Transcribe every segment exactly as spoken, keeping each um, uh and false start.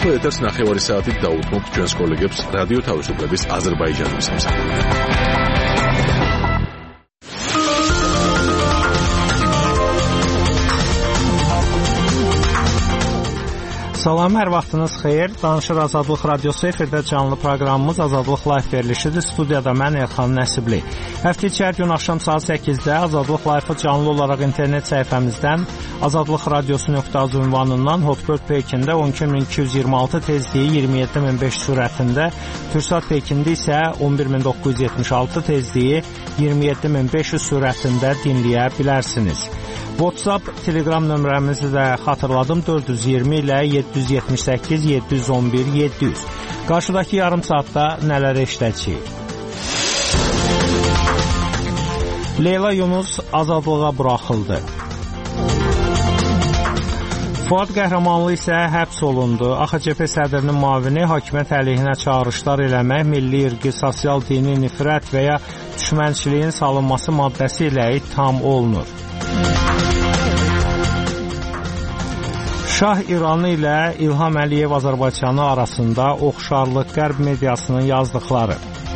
ახლა ეთერს ნახევარი საათით დაუთმობთ ჩვენს კოლეგებს რადიო თავისუფლების აზერბაიჯანის მსახურში. Salam, hər vaxtınız xeyir. Danışır Azadlıq Radiosu efirdə canlı proqramımız Azadlıq Live verilişidir. Studiyada mən Elxan Nəsibli. Həftə içi hər gün axşam saat səkkizdə Azadlıq Live-ı canlı olaraq internet səhifəmizdən azadlıq radiosu nöqtə az ünvanından Hotbird Pekində on iki min iki yüz iyirmi altı tezliyi iyirmi yeddi min beş sürətində, Türksat Pekində isə on bir min doqquz yüz yetmiş altı tezliyi iyirmi yeddi min beş yüz sürətində dinləyə bilərsiniz. WhatsApp, Telegram nömrəmizi də xatırladım, dörd yüz iyirmi ilə yeddi yüz yetmiş səkkiz yeddi yüz on bir yeddi yüz. Qarşıdakı yarım saatda nələr eşidəcəyik? Leyla Yunus azadlığa buraxıldı. Fuad Qəhrəmanlı isə həbs olundu. A X C P sədrinin müavini hakimiyyət əleyhinə çağırışlar eləmək, milli irqi, sosial dini nifrət və ya düşmənçiliyin salınması maddəsi ilə ittiham olunur. Şah İranı ilə İlham Əliyev Azərbaycanı arasında oxşarlıq qərb mediasının yazdıqları.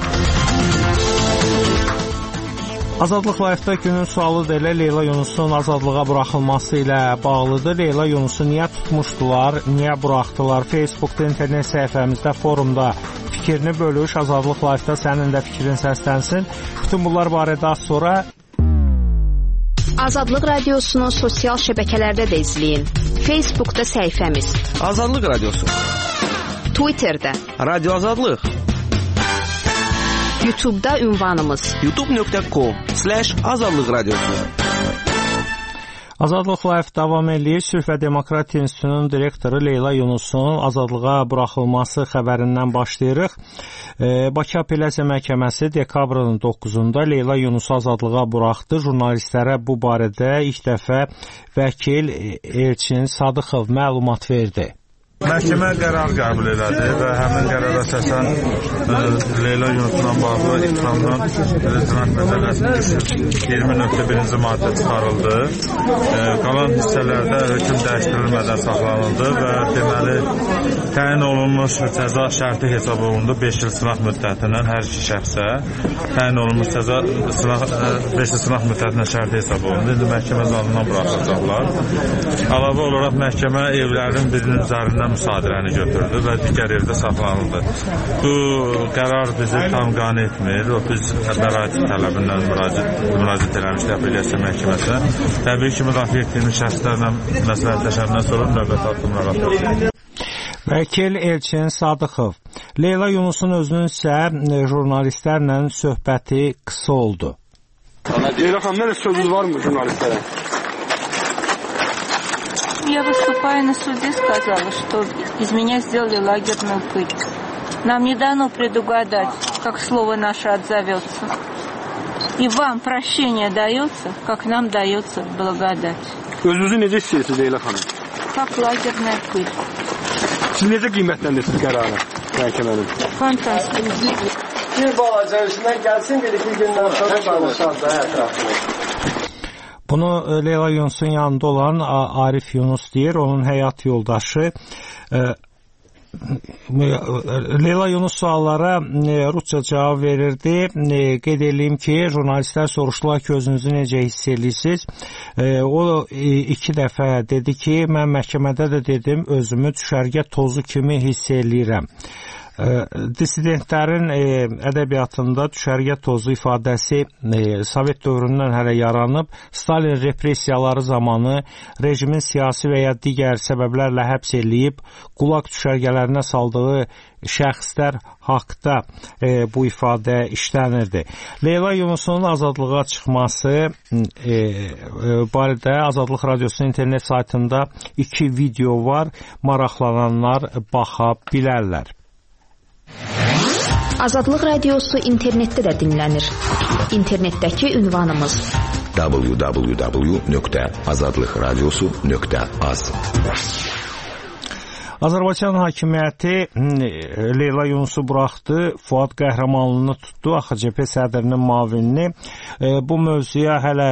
Azadlıq Live-da günün sualı da elə Leyla Yunusun azadlığa buraxılması ilə bağlıdır. Leyla Yunusu niyə tutmuşdular, niyə buraxdılar? Facebookda, internet səhifəmizdə, forumda fikrini bölüş. Azadlıq Live-da sənin də fikrin səslənsin. Bütün bunlar barədə az sonra Azadlıq Radiosunu sosial şəbəkələrdə də izləyin. Facebookda səhifəmiz Azadlıq Radiosu, Twitterdə Radio Azadlıq, YouTube'da ünvanımız youtube nöqtə com slash azadlıq radiosu. Azadlıq Live davam edir. Sülh və Demokratiya İnstitutunun direktoru Leyla Yunusun azadlığa buraxılması xəbərindən başlayırıq. Bakı Apellyasiya Məhkəməsi dekabrın doqquzunda Leyla Yunusu azadlığa buraxdı. Jurnalistlərə bu barədə ilk dəfə vəkil Elçin Sadıxov məlumat verdi. Məhkəmə qərar qəbul elədi və həmin qərara əsasən Leyla Yunusla bağlı ittihamdan cinayət məcəlləsinin iyirmi nöqtə birinci maddə çıxarıldı. Qalan hissələrdə hökm dəyişdirilmədən saxlanıldı və deməli təyin olunmuş cəza şərti hesab olundu. beş il sınaq müddətindən hər iki şəxsə təyin olunmuş cəza beş il sınaq müddətindən şərti hesab olundu. İndi məhkəmə zalından buraxılacaqlar. Əlavə olaraq məhkəmə evlərin birinin üzərindən müsadirəni götürdü və digər yerdə saxlanıldı. Bu qərar bizi tam qane etmir. O biz bəraət tələbindən müraciət, müraciət eləmişdik Apellyasiya Məhkəməsinə. Təbii ki, müdafiə etdiyimiz şəxslərlə məsləhətləşəndən sonra növbəti addımlar atılır. Vəkil Elçin Sadıxov. Leyla Yunusun özünün isə jurnalistlərlə söhbəti qısa oldu. Leyla xanım, nə sözünüz varmı jurnalistlərə? Я, выступая на суде, сказала, что из меня сделали лагерную пыль. Нам не дано предугадать, как слово наше отзовется. И вам прощение дается, как нам дается благодать. Özünüzü necə hiss edirsiniz Leyla xanım? Как лагерная пыль. Siz necə qiymətləndirirsiniz qərarı məhkəmənin? Fantastik. Bir balaca üstündən gəlsin, bir-iki gündən sonra danışarız da ətrafını. Bunu Leyla Yunusun yanında olan Arif Yunus deyir, onun həyat yoldaşı. Leyla Yunus suallara rusca cavab verirdi. Qeyd edeyim ki, jurnalistlər soruşdular ki, özünüzü necə hiss edirsiniz? O iki dəfə dedi ki, mən məhkəmədə də dedim, özümü düşərgə tozu kimi hiss edirəm. Dissidentlərin ədəbiyyatında düşərgə tozu ifadəsi Sovet dövründən hələ yaranıb, Stalin repressiyaları zamanı rejimin siyasi və ya digər səbəblərlə həbs eləyib, qulaq düşərgələrinə saldığı şəxslər haqda e, bu ifadə işlənirdi. Leyla Yunusunun azadlığa çıxması e, e, barədə Azadlıq Radiosunun internet saytında iki video var, maraqlananlar baxa bilərlər. Azadlıq Radiosu internetdə də dinlənir. İnternetdəki ünvanımız w w w nöqtə azadlıq radiosu nöqtə az. Azərbaycan hakimiyyəti Leyla Yunusu buraxdı, Fuad Qəhrəmanlını tutdu, A X C P sədrinin müavinini. Bu mövzuya hələ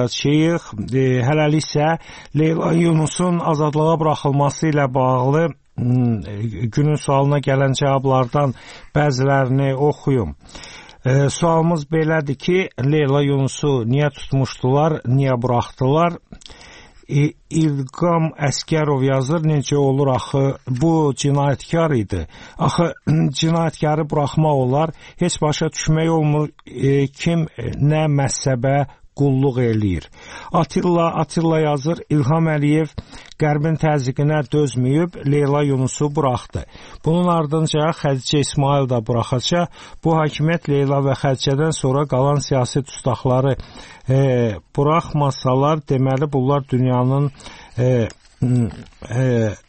qayıdacağıq. Hələlik isə Leyla Yunusun azadlığa buraxılması ilə bağlı günün sualına gələn cavablardan bəzilərini oxuyum. E, sualımız belədir ki, Leyla Yunusu niyə tutmuşdular, niyə buraxdılar? E, İlqam Əskərov yazır, necə olur axı, bu cinayətkar idi. Axı cinayətkarı buraxmaq olar, heç başa düşmək olmur, e, kim nə məhzəbə qulluq eləyir. Atilla, Atilla yazır, İlham Əliyev Qərbin təzyiqinə dözməyib, Leyla Yunusu buraxdı. Bunun ardınca Xədicə İsmail da buraxacaq. Bu hakimiyyət Leyla və Xədicədən sonra qalan siyasi tustaqları e, buraxmasalar, deməli bunlar dünyanın e, e,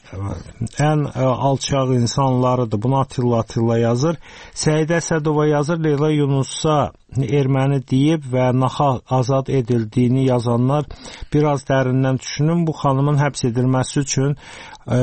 ən e, alçaq insanlarıdır. Bunu Atilla Atilla yazır. Səidə Əsədova yazır, Leyla Yunusa erməni deyib və naxaq azad edildiyini yazanlar biraz dərindən düşünün. Bu xanımın həbs edilməsi üçün e,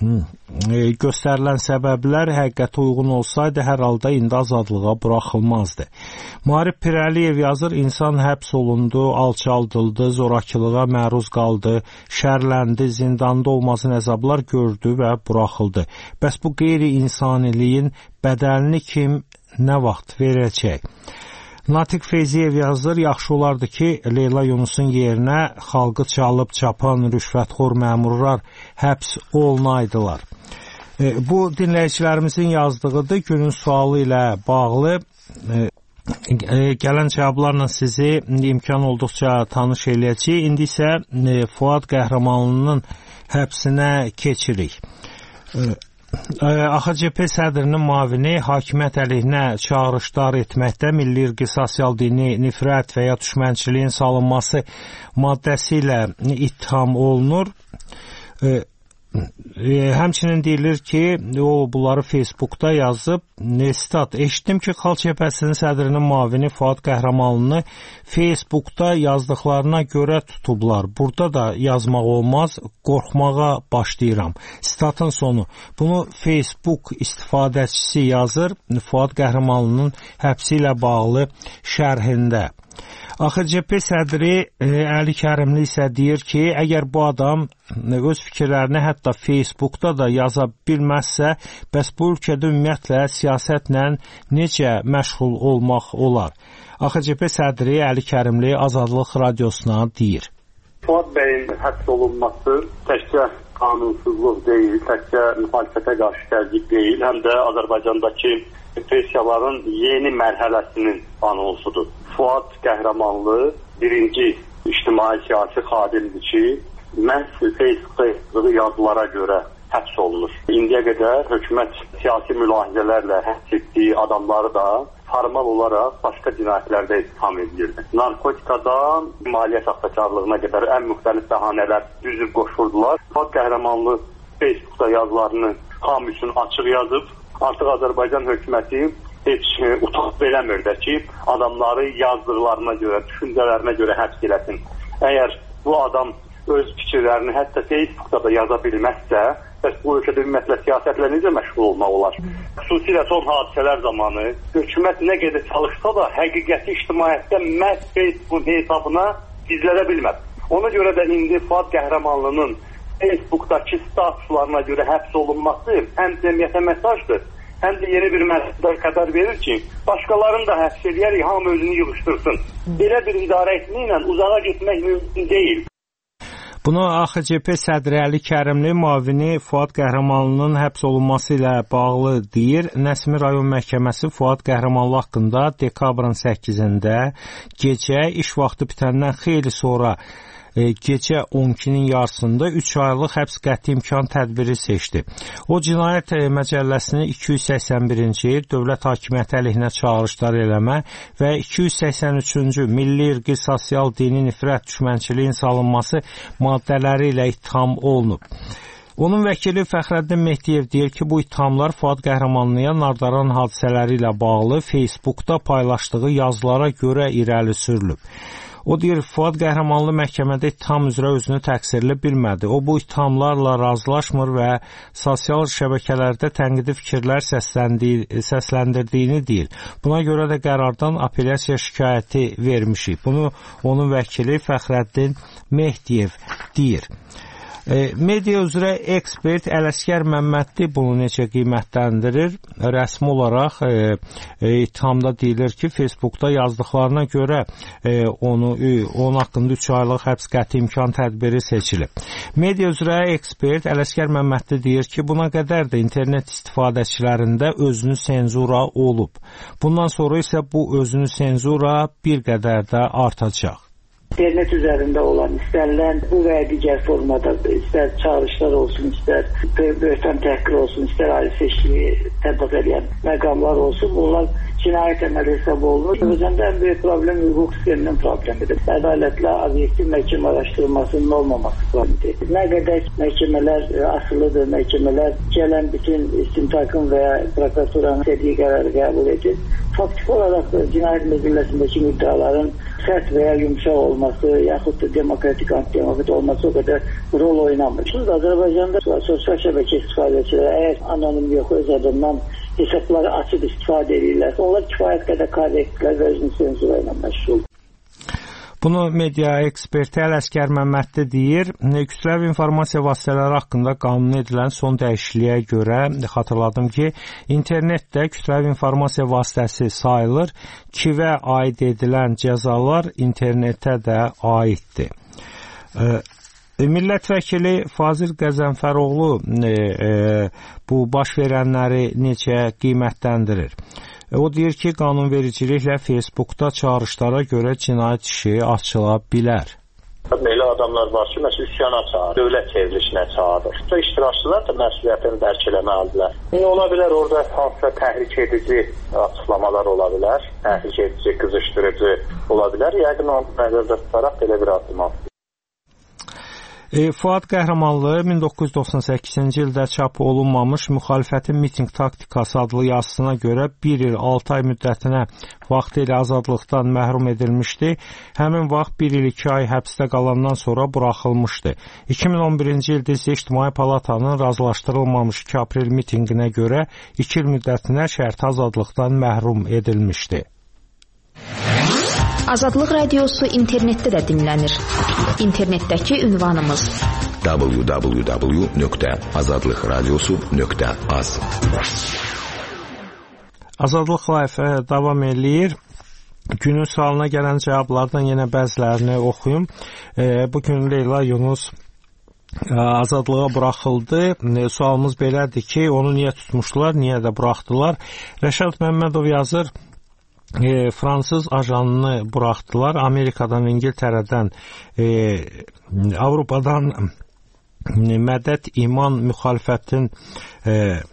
e, göstərilən səbəblər həqiqətə uyğun olsaydı, hər halda indi azadlığa buraxılmazdı. Marif Pirəliyev yazır, insan həbs olundu, alçaldıldı, zorakılığa məruz qaldı, şərləndi, zindanda olması əzablar gördü və buraxıldı. Bəs bu qeyri-insaniliyin bədəlini kim nə vaxt verəcək? Natiq Feyziyev yazır, yaxşı olardı ki, Leyla Yunusun yerinə xalqı çalıb çapan rüşvətxor məmurlar həbs olunaydılar. E, bu dinləyicilərimizin yazdığıdır. Günün sualı ilə bağlı e, e, gələn cavablarla sizi imkan olduqca tanış eləyəcəyik. İndi isə e, Fuad Qəhrəmanlının həbsinə keçirik. E, A X C P sədrinin müavini hakimiyyət əleyhinə çağırışlar etməkdə milli irqi, sosial dini, nifrət və ya düşmənçiliyin salınması maddəsi ilə ittiham olunur. E, e, həmçinin deyilir ki, o bunları Facebookda yazıb, Nestat, eşitdim ki, Xalq Cəbhəsinin sədrinin müavini Fuad Qəhrəmanlını Facebookda yazdıqlarına görə tutublar. Burada da yazmaq olmaz, qorxmağa başlayıram. Statın sonu. Bunu Facebook istifadəçisi yazır Fuad Qəhrəmanlının həbsi ilə bağlı şərhində. A X C P sədri e, Əli Kərimli isə deyir ki, əgər bu adam e, öz fikirlərini hətta Facebookda da yaza bilməzsə, bəs bu ölkədə ümumiyyətlə siyasətlə necə məşğul olmaq olar? A X C P sədri Əli Kərimli Azadlıq Radiosuna deyir. Fuad bəyin həbs olunması təkcə qanunsuzluq deyil, təkcə müxalifətə qarşı təzyiq deyil, həm də Azərbaycandakı repressiyaların yeni mərhələsinin anonsudur. Fuad Qəhrəmanlı birinci ictimai siyasi xadimdir ki, məhz Facebookda yazdığı yazılara görə həbs olunur. İndiyə qədər hökumət siyasi mülahizələrlə həbs etdiyi adamları da formal olaraq başqa cinayətlərdə ittiham edilirdi. Narkotikadan maliyyə saxtakarlığına qədər ən müxtəlif bəhanələr düzüb qoşurdular. Fuad Qəhrəmanlı Facebookda yazılarını hamı üçün açıq yazıb. Artıq Azərbaycan hökuməti heç utanıb eləmir də ki, adamları yazdıqlarına görə, düşüncələrinə görə həbs eləsin. Əgər bu adam öz fikirlərini hətta Facebookda da yaza bilməzsə, bəs bu ölkədə ümumiyyətlə siyasətlə necə məşğul olmaq olar? Xüsusilə son hadisələr zamanı hökumət nə qədər çalışsa da həqiqəti ictimaiyyətdə məhz Facebook hesabına gizlədə bilməz. Ona görə də indi Fuad Qəhrəmanlının Facebookdakı statuslarına görə həbs olunması həm cəmiyyətə mesajdır, həm də yeni bir mərhələ xəbər verir ki, başqalarını da həbs edərək hamı özünü yığışdırsın. Belə bir idarə etməklə uzağa getmək mümkün deyil. Bunu A X C P sədri Əli Kərimli müavini Fuad Qəhrəmanlının həbs olunması ilə bağlı deyir. Nəsimi rayon məhkəməsi Fuad Qəhrəmanlı haqqında dekabrın səkkizində gecə iş vaxtı bitəndən xeyli sonra e, gecə on ikinin yarısında üç aylıq həbs qəti imkan tədbiri seçdi. O cinayət məcəlləsinin iki yüz səksən birinci dövlət hakimiyyəti əleyhinə çağırışlar eləmə və iki yüz səksən üçüncü milli irqi, sosial, dini, nifrət, düşmənçiliyin salınması maddələri ilə ittiham olunub. Onun vəkili Fəxrəddin Mehdiyev deyir ki, bu ittihamlar Fuad Qəhrəmanlıya Nardaran hadisələri ilə bağlı Facebookda paylaşdığı yazılara görə irəli sürülüb. O deyir, Fuad Qəhrəmanlı məhkəmədə ittiham üzrə özünü təqsirli bilmədi. O bu ittihamlarla razılaşmır və sosial şəbəkələrdə tənqidi fikirlər səsləndirdiyini deyir. Buna görə də qərardan apellyasiya şikayəti vermişik. Bunu onun vəkili Fəxrəddin Mehdiyev deyir. Media üzrə ekspert Ələsgər Məmmədli bunu necə qiymətləndirir? Rəsmi olaraq ittihamda deyilir ki, Facebookda yazdıqlarına görə onu, onun haqqında üç aylıq həbs qəti imkan tədbiri seçilib. Media üzrə ekspert Ələsgər Məmmədli deyir ki, buna qədər də internet istifadəçilərində özünü senzura olub. Bundan sonra isə bu özünü senzura bir qədər də artacaq. İnternet üzərində olan istənilən bu və digər formada istər çağırışlar olsun, istər böhtan təhqir olsun, istər ayrı seçkiliyi tətbiq edən məqamlar olsun, bunlar cinayət əməli hesab olunur. Özəndə ən böyük problem hüquq sisteminin problemidir. Ədalətlə obyektiv məhkəmə araşdırılmasının olmaması problemidir. Nə qədər məhkəmələr asılıdır, məhkəmələr gələn bütün istintaqın və ya prokuraturanın istədiyi qərarı qəbul edir. Faktik olaraq cinayət məcəlləsindəki müddaların sərt və ya yumuşaq olması, yaxud da demokratik, antidemokratik olması o qədər rol oynamır. Şimdi Azərbaycanda sosial şəbəkə istifadəçiləri əgər anonim yox, öz adından hesabları açıb istifadə edirlər, onlar kifayət qədər korrektlər və özünü senzura ilə məşğul. Bunu media eksperti Ələsgər Məmmədli deyir. Kütləvi informasiya vasitələri haqqında qanun edilən son dəyişikliyə görə xatırladım ki, internetdə kütləvi informasiya vasitəsi sayılır. Kivə aid edilən cəzalar internetə də aiddir. Millət vəkili Fazil Qəzənfəroğlu e, e, bu baş verənləri necə qiymətləndirir? O deyir ki, qanunvericiliklə Facebookda çağırışlara görə cinayət işi açıla bilər. Belə adamlar var ki, məsələn, üsyana çağırır, dövlət çevrilişinə çağırır. İştirakçılar da məsuliyyətini dərk eləməlidirlər. Yəni, ola bilər orada hansısa təhrik edici açıqlamalar ola bilər, təhrik edici, qızışdırıcı ola bilər. Yəqin onu nəzərdə tutaraq belə bir addım atılır. E, Fuad Qəhrəmanlı min doqquz yüz doxsan səkkizinci ildə çap olunmamış Müxalifətin miting taktikası adlı yazısına görə bir il altı ay müddətinə vaxtilə azadlıqdan məhrum edilmişdi. Həmin vaxt bir il iki ay həbsdə qalandan sonra buraxılmışdı. iki min on birinci ildə isə İctimai Palatanın razılaşdırılmamış iki aprel mitinqinə görə iki il müddətinə şərti azadlıqdan məhrum edilmişdi. Azadlıq Radiosu internetdə də dinlənir. İnternetdəki ünvanımız w w w nöqtə azadlıq radiosu nöqtə az. Azadlıq Live davam eləyir. Günün sualına gələn cavablardan yenə bəzilərini oxuyum. Bugün Leyla Yunus azadlığa buraxıldı. Sualımız belədir ki, onu niyə tutmuşdular, niyə də buraxdılar? Rəşad Məmmədov yazır, E, Fransız ajanını buraxdılar. Amerikadan, İngiltərədən, e, Avropadan mədət iman müxalifətin e,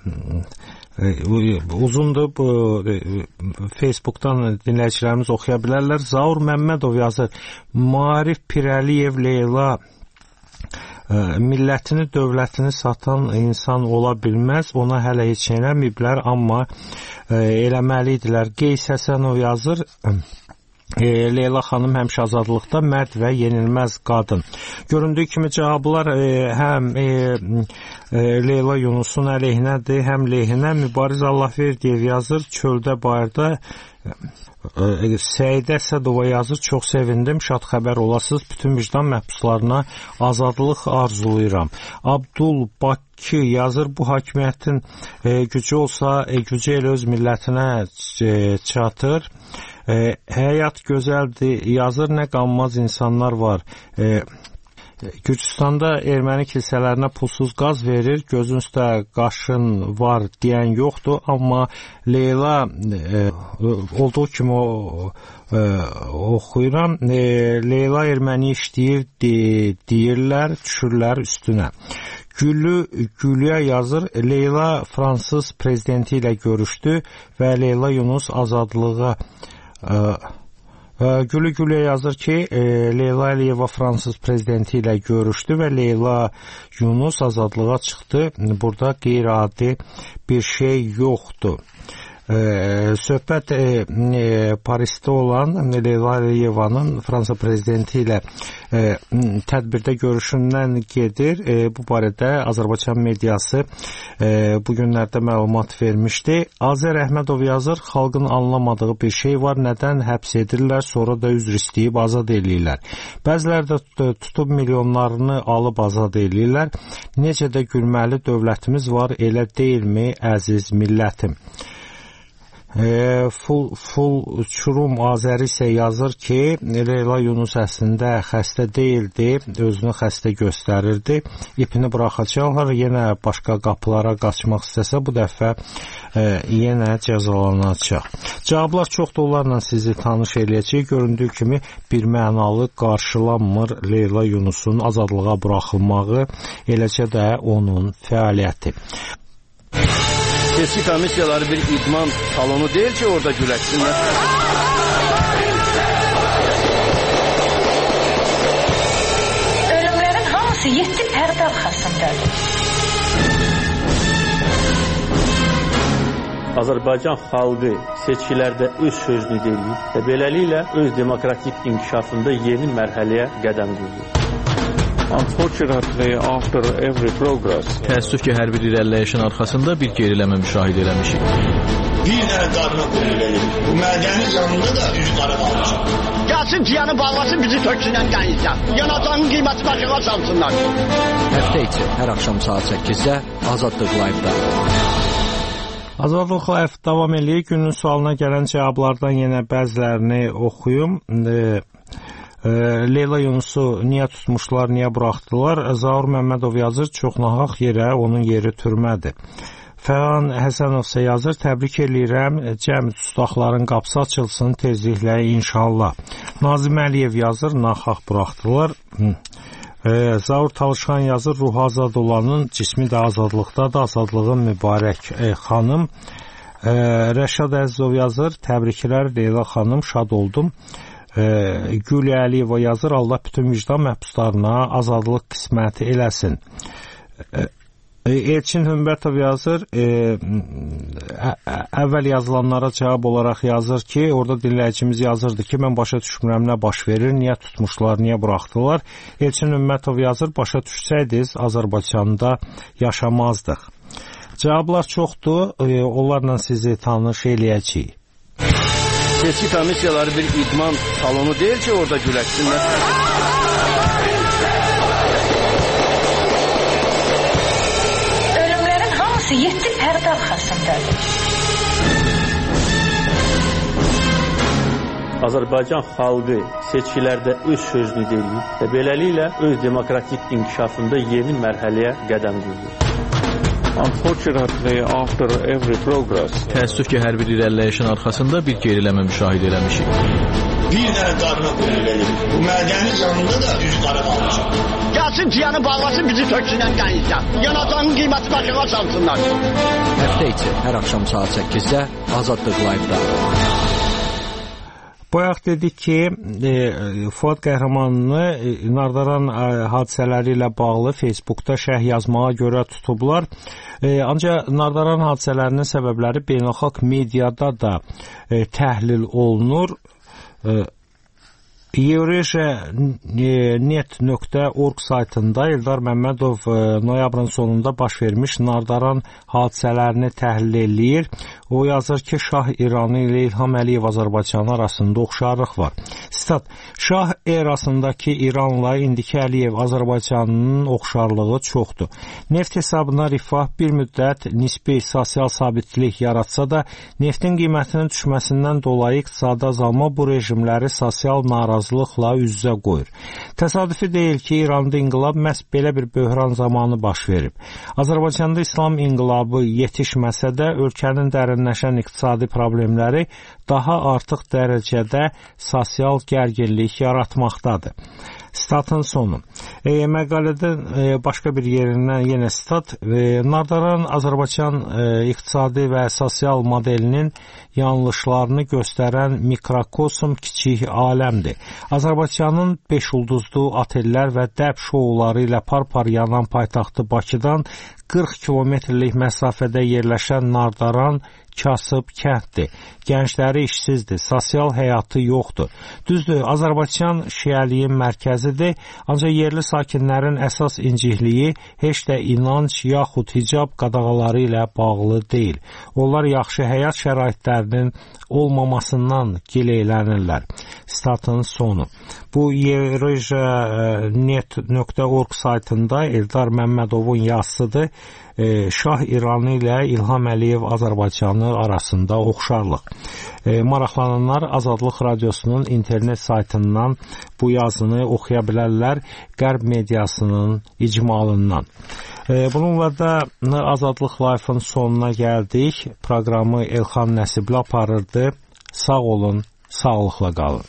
e, uzundur. Bu e, Facebookdan dinləyicilərimiz oxuya bilərlər. Zaur Məmmədov yazır, Maarif Pirəliyev Leyla millətini, dövlətini satan insan ola bilməz. Ona hələ heç eləməyiblər, amma e, eləməliydilər. Qeys Həsənov yazır, e, Leyla xanım həmişə azadlıqda, mərd və yenilməz qadın. Göründüyü kimi cavablar e, həm e, e, Leyla Yunusun əleyhinədir, həm lehinə. Mübariz Allahverdiyev yazır, çöldə bayırda Səidə Əsədova yazır, çox sevindim, şad xəbər olasınız, bütün vicdan məhbuslarına azadlıq arzulayıram. Abdul Bakki yazır, bu hakimiyyətin e, gücü olsa, e, gücü elə öz millətinə e, çatır. E, həyat gözəldir yazır, nə qanmaz insanlar var. E, Gürcüstanda erməni kilsələrinə pulsuz qaz verir, gözün üstə qaşın var deyən yoxdur, amma Leyla e, olduğu kimi o, e, oxuyuram, e, Leyla erməni işləyir de, deyirlər, düşürlər üstünə. Gülü Gülüyə yazır, Leyla Fransız prezidenti ilə görüşdü və Leyla Yunus azadlığa e, Gülü Gülüyə yazır ki, e, Leyla Əliyeva Fransız prezidenti ilə görüşdü və Leyla Yunus azadlığa çıxdı. Burada qeyri-adi bir şey yoxdur. E, söhbət e, e, Parisdə olan Leyla Əliyevanın Fransa prezidenti ilə e, tədbirdə görüşündən gedir. E, bu barədə Azərbaycan mediası e, bu günlərdə məlumat vermişdi. Azər Əhmədov yazır, xalqın anlamadığı bir şey var, nədən həbs edirlər, sonra da üzr istəyib azad eləyirlər. Bəziləri də tutub milyonlarını alıb azad eləyirlər. Necə də gülməli dövlətimiz var, elə deyilmi əziz millətim? E, Full, full Çurum Azəri isə yazır ki, Leyla Yunus əslində xəstə deyildi, özünü xəstə göstərirdi, ipini buraxacaqlar, yenə başqa qapılara qaçmaq istəsə bu dəfə e, yenə cəzalanacaq. Cavablar çoxdur, onlarla sizi tanış eləyəcək. Göründüyü kimi bir mənalı qarşılanmır Leyla Yunusun azadlığa buraxılmağı, eləcə də onun fəaliyyəti. Seçki komissiyaları bir idman salonu deyil ki, orada güləşsinlər. Ölümlərin hamısı yeddi pərdə arxasındadır. Azərbaycan xalqı seçkilərdə öz sözünü deyir və beləliklə öz demokratik inkişafında yeni mərhələyə qədəm qoyur. Unfortunately, after every progress, təəssüf ki, hər bir irəliləyişin arxasında bir geriləmə müşahidə eləmişik. Bir dənə qarına qoyulur. Bu mədənin yanında da üç qara qalmışıq. Gəlsin ciyanı bağlasın, bizi töksünən qənizdən. Yanacağın qiyməti başına salsınlar. Həftə içi hər axşam saat səkkizdə Azadlıq Live-da. Azadlıq Live davam eləyir. Günün sualına gələn cavablardan yenə bəzilərini oxuyum. E Leyla Yunusu niyə tutmuşlar, niyə buraxdılar? Zaur Məmmədov yazır, çox nahaq yerə, onun yeri türmədir. Fəhan Həsənov isə yazır, təbrik eləyirəm, cəmi tutaqların qapısı açılsın tezliklə inşallah. Nazim Əliyev yazır, nahaq buraxdılar. E, Zaur Talışxan yazır, ruhu azad olanın cismi də azadlıqdadır, azadlığın mübarək e, xanım. E, Rəşad Əzizov yazır, təbriklər Leyla xanım, şad oldum. E, Gülya Əliyeva yazır, Allah bütün vicdan məhbuslarına azadlıq qisməti eləsin. E, Elçin Hümbətov yazır, e, ə, əvvəl yazılanlara cavab olaraq yazır ki, orada dinləyicimiz yazırdı ki, mən başa düşmürəm nə baş verir, niyə tutmuşlar, niyə buraxdılar. Elçin Hümbətov yazır, başa düşsəydiniz Azərbaycanda yaşamazdıq. Cavablar çoxdur, e, onlarla sizi tanış eləyəcəyik. Seçki komissiyaları bir idman salonu deyil ki, orada güləşsinlər. Ölümlərin hamısı yeddi pərdə arxasındadır. Azərbaycan xalqı seçkilərdə öz sözünü deyir və beləliklə öz demokratik inkişafında yeni mərhələyə qədəm qoyur. Unfortunately, after every progress, təəssüf ki, hər bir irəliləyişin arxasında bir geriləmə müşahidə eləmişik. Bir dənə qarına qoyulur. Bu mədənin yanında da üç qara qalmışıq. Gəlsin ciyanı bağlasın, bizi töksünən qənizdən. Yanacağın qiyməti başına salsınlar. Həftə içi hər axşam saat səkkizdə Azadlıq Live-da. Bayaq dedik ki, e, Fuad Qəhrəmanını e, Nardaran e, hadisələri ilə bağlı Facebookda şərh yazmağa görə tutublar. E, ancaq Nardaran hadisələrinin səbəbləri beynəlxalq mediada da e, təhlil olunur. E, Eurasiya net nöqtə org saytında Eldar Məmmədov noyabrın sonunda baş vermiş Nardaran hadisələrini təhlil eləyir. O yazır ki, Şah İranı ilə İlham Əliyev Azərbaycanı arasında oxşarlıq var. Sitat, Şah erasındakı İranla indiki Əliyev Azərbaycanının oxşarlığı çoxdur. Neft hesabına rifah bir müddət nisbi sosial sabitlik yaratsa da, neftin qiymətinin düşməsindən dolayı iqtisadi azalma bu rejimləri sosial narazılıqla üz-üzə qoyur. Təsadüfi deyil ki, İranda inqilab məhz belə bir böhran zamanı baş verib. Azərbaycanda İslam inqilabı yetişməsə də, ölkənin dərinləşən iqtisadi problemləri daha artıq dərəcədə sosial gərginlik yaratmaqdadır. Statın sonu. E, məqalədə e, başqa bir yerindən yenə stat. E, Nardaran Azərbaycan e, iqtisadi və sosial modelinin yanlışlarını göstərən mikrokosm kiçik aləmdir. Azərbaycanın beş ulduzlu otellər və dəb şouları ilə par-par yanan paytaxtı Bakıdan qırx kilometrlik məsafədə yerləşən Nardaran kasıb kənddir. Gəncləri işsizdir, sosial həyatı yoxdur. Düzdür, Azərbaycan şiəliyin mərkəzidir, ancaq yerli sakinlərin əsas incikliyi heç də inanc yaxud hicab qadağaları ilə bağlı deyil. Onlar yaxşı həyat şəraitlərinin olmamasından gileylənirlər. Statın sonu. Bu Yereja net nöqtə org saytında Eldar Məmmədovun yazısıdır. Şah İranı ilə İlham Əliyev Azərbaycanı arasında oxşarlıq. E, maraqlananlar Azadlıq Radiosunun internet saytından bu yazını oxuya bilərlər Qərb mediasının icmalından. E, bununla da Azadlıq Live-ın sonuna gəldik. Proqramı Elxan Nəsibli aparırdı. Sağ olun, sağlıqla qalın.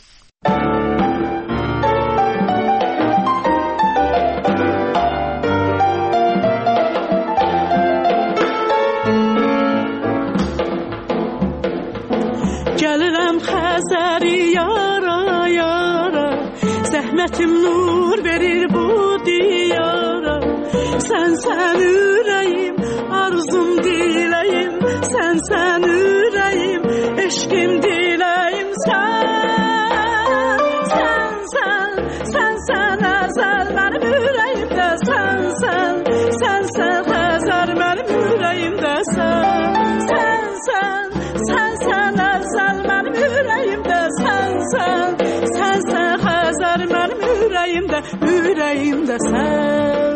Zəhmətim nur verir bu diyara. Sən sən ürəyim, arzum diləyim. Sən sən ürəyim, eşqim diləyim. Sən, sən, sən, sən, sən əzəl mənim ürəyimdə. Sən, sən, sən, sən Xəzər mənim ürəyimdə. Sən, sən, sən, sən, sən əzəl mənim ürəyimdə. Sən, sən, sən, sən Xəzər mənim ürəyimdə, ürəyimdə sən.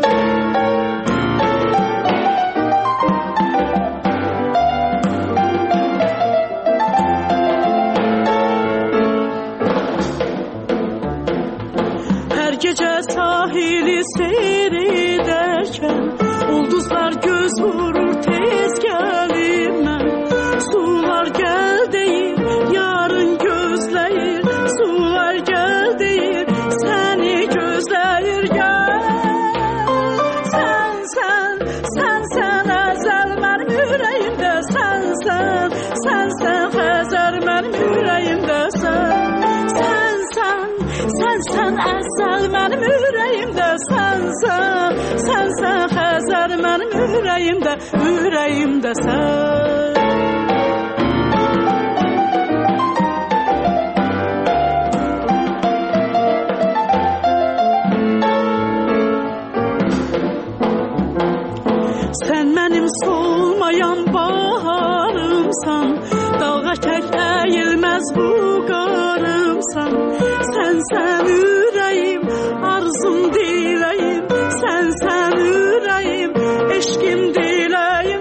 Hər gecə sahili seyr edərkən ulduzlar göz vurur, tez gəlir mən. Sular gəl deyir, yarın gözləyir. Sular gəl deyir, səni gözləyir gəl. Sən, sən, sən, sən əzəl mənim ürəyimdə. Sən, sən, sən, sən Xəzər mənim ürəyimdə. Sən, sən, sən, sən, sən əzəl mənim ürəyimdə. Sən, sən, sən, sən Xəzər mənim ürəyimdə, ürəyimdə sən. Sən mənim solmayan baharımsan, dağa tək əyilməz bu qarımsan. Sən sən ürəyim, arzum diləyim. Sən sən ürəyim, eşqim diləyim.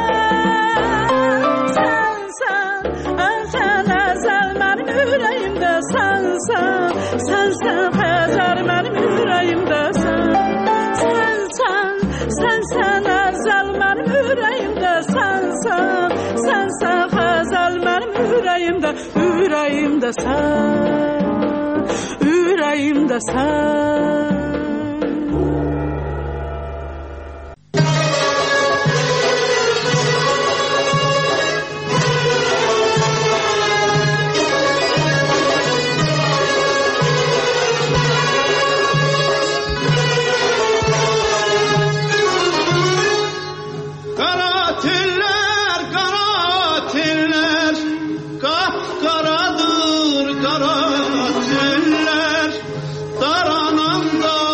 Sən, sən, sən, sən əzəl mənim ürəyimdə. Sən, sən, sən, sən Xəzər mənim ürəyimdə. Sən, sən, sən, sən, sən əzəl mənim ürəyimdə. Sən, sən, sən, sən Xəzər mənim ürəyimdə, ürəyimdə sən, ürəyimdə sən. Qaradır, qara tüller, darananda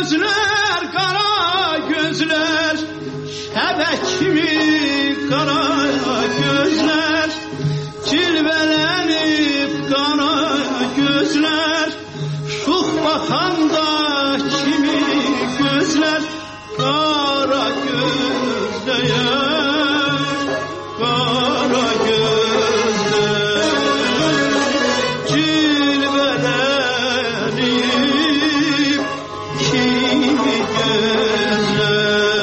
gözler, kara gözler, şebek kimi kara gözler, cilvelenip kara gözler, şuh bakanda kimi gözler, kara gözler, kara gözler, cilvelenip kimi gözler.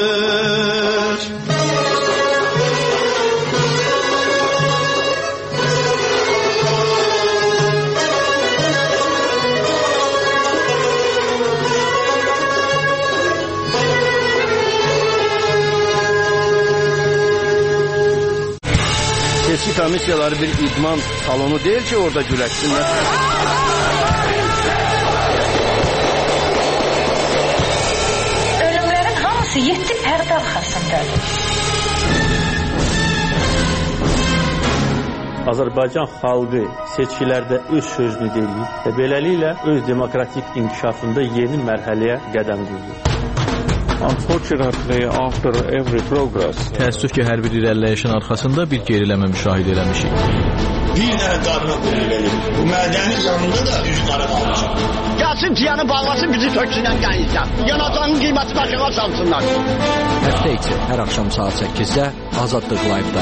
Seçki komissiyaları bir idman salonu değil ki orada güləşsinlər. Ölümlərin hamısı yeddi pərdə arxasındadır. Azərbaycan xalqı seçkilərdə öz sözünü deyir və beləliklə öz demokratik inkişafında yeni mərhələyə qədəm qoyur. Unfortunately, after every progress, təəssüf ki, hər bir irəliləyişin arxasında bir geriləmə müşahidə eləmişik. Bir dənə qarına qoyulur. Bu mədəni canında da üç qara qalmışam. Gəlsin tiyanı bağlasın, bizi töksünən qəyizdən. Yanacağın qiyməti başına salsınlar. Həftə içi hər axşam saat səkkizdə Azadlıq Live-da.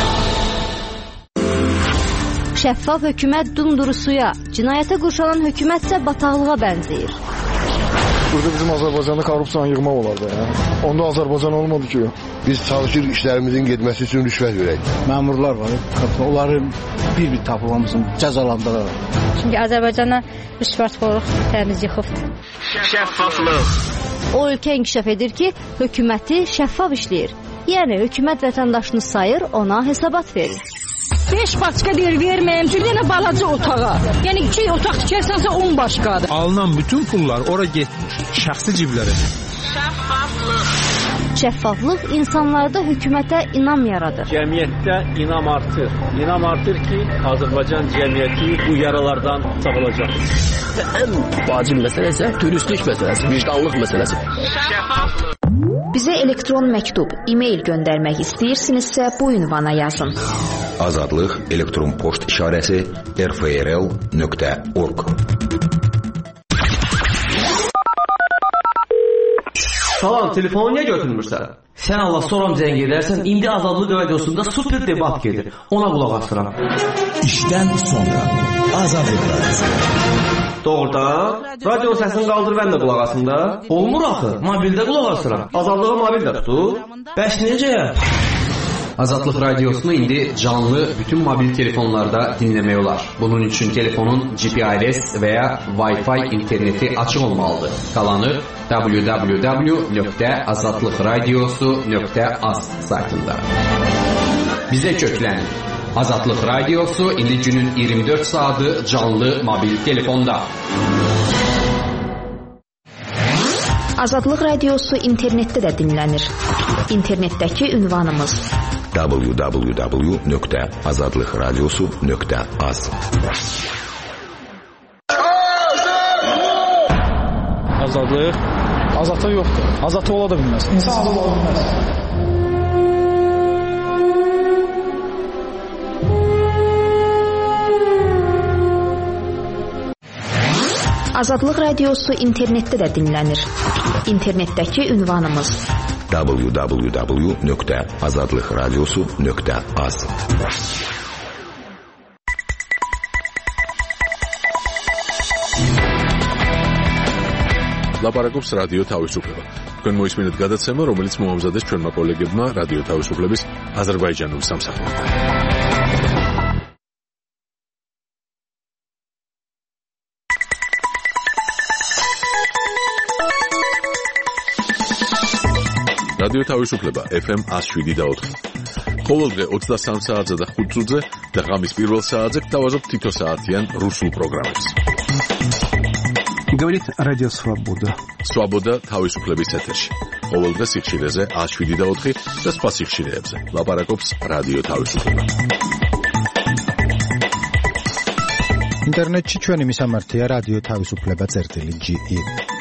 Şəffaf hökumət dumduru suya, cinayətə qurşanan hökumət isə bataqlığa bənzəyir. Burada bizim Azərbaycanda korrupsiyanı yığmaq olardı. Ya. Onda Azərbaycan olmadı ki. Biz çalışır işlərimizin getməsi üçün rüşvət verək. Məmurlar var, onları bir-bir tapılmamızın cəzalandıraraq. Çünki Azərbaycana rüşvətxorluq təmiz yıxıbdır. Şəffaflıq. O ölkə inkişaf edir ki, hökuməti şəffaf işləyir. Yəni hökumət vətəndaşını sayır, ona hesabat verir. beş başqa bir verməyəm, çünki yenə balaca otağa. Yəni iki otaq tikərsənsə on başqadır. Alınan bütün pullar ora getmiş, şəxsi ciblərə. Şəffaflıq. Şəffaflıq insanlarda hökumətə inam yaradır. Cəmiyyətdə inam artır. İnam artır ki, Azərbaycan cəmiyyəti bu yaralardan sağalacaq. Ən vacib məsələ isə dürüstlük məsələsi, vicdanlıq məsələsi. Şəffaflıq. Bizə elektron məktub, e-mail göndərmək istəyirsinizsə bu ünvana yazın. Azadlıq elektron poçt işarəsi r f r l nöqtə org. Salam, telefonu niyə götürmürsən? Sən Allah soram zəng edərsən, indi Azadlıq radiosunda super debat gedir. Ona qulaq asıram. İşdən sonra Azadlıq radiosu. Doğrudan, radio səsini qaldır, mən də qulaq asım da. Olmur axı, mobildə qulaq asıram. Azadlığı mobildə tutur. Bəs necə? Azadlıq radiosunu indi canlı bütün mobil telefonlarda dinləmək olar. Bunun üçün telefonun G P R S və ya Wi-Fi interneti açıq olmalıdır. Qalanı w w w nöqtə azadlıq radiosu nöqtə az saytında. Bizə köklənin. Azadlıq radiosu indi günün iyirmi dörd saatı canlı mobil telefonda. Azadlıq radiosu internetdə də dinlənir. İnternetdəki ünvanımız w w w nöqtə azadlıq radiosu nöqtə az. Azadlıq? Azadlıq yoxdur. Azadlıq ola da bilməz. İnsan azad ola bilməz. Azadlıq radiosu internetdə də dinlənir. İnternetdəki ünvanımız w w w nöqtə azadlıq radiosu nöqtə az. ლაპარაკობს რადიო თავისუფლება. თქვენ მოისმინეთ გადაცემა, რომელიც მოამზადეს ჩვენმა კოლეგებმა რადიო თავისუფლების აზერბაიჯანულ სამსახურთან. რადიო თავისუფლება F M one oh seven და four. ყოველდღე ოცდასამ საათზე და ხუთ წუთზე და ღამის პირველ საათზე გთავაზობთ თითო საათიან რუსულ პროგრამებს. Говорит Радио Свобода. Свобода თავისუფლების ეთერში. ყოველდღე სიხშირეზე one oh seven და four და სხვა სიხშირეებზე. ლაპარაკობს რადიო თავისუფლება. ინტერნეტში ჩვენი მისამართია რადიო თავისუფლება წერტილი G E.